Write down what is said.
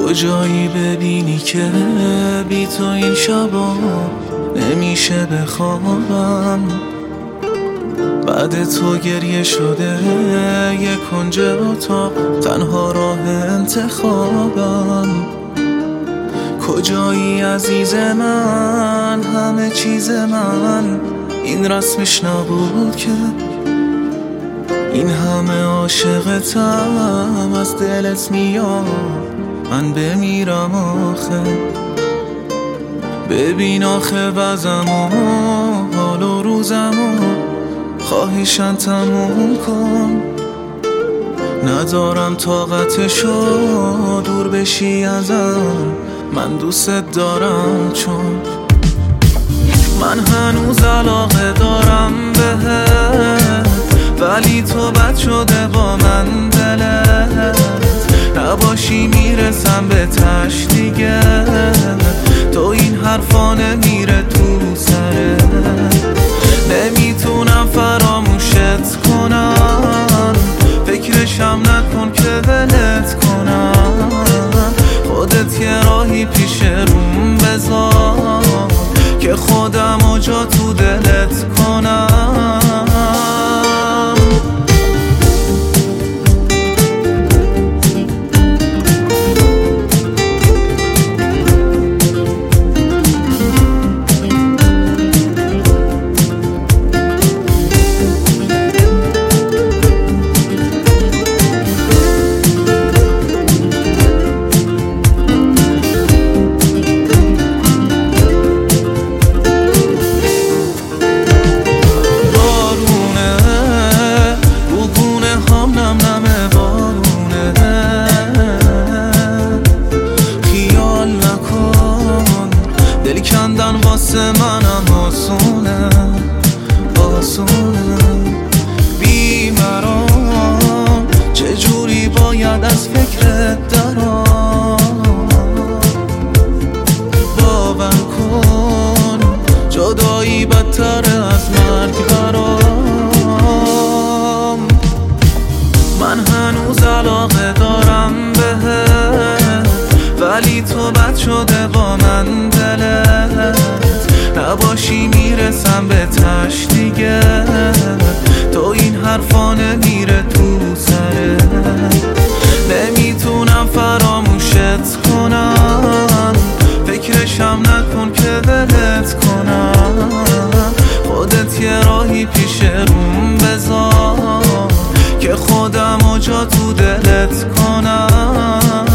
کجایی ببینی که بی تو این شبا نمیشه بخوابم. بعد تو گریه شده یه کنج اتاق، تنها راه انتخابم. کجایی عزیز من، همه چیز من این رسمش نبود که این همه عاشقتم، از دلت میاد من بمیرم آخه. ببین آخه وضعمو، حال و روزمو، خواهشن تموم کن. ندارم طاقتشو دور بشی ازم، من دوست دارم چون من هنوز علاقه دارم بهت، ولی تو بد شده با من دلت. نباشی میرسم به تش دیگه، تو این حرفا نمیره تو سرت. نمیتونم فراموشت کنم، فکرشم نکن که ولت کنم. خودت یه راهی پیش روم بذار که خودم و جا تو دلت کنم. دل کندن واسه منم آسونه، آسونه. بیمرام چجوری باید از فکرت درام. باور کن جدایی بدتر از مرگ برام. من هنوز علاقه دارم بهت، ولی تو بد شده با من دلت. نباشی میرسم به تش دیگه، تو این حرفا نمیره تو سرت. نمیتونم فراموشت کنم، فکرشم نکن که ولت کنم. خودت یه راهی پیش روم بذار که خودم و جا تو دلت کنم.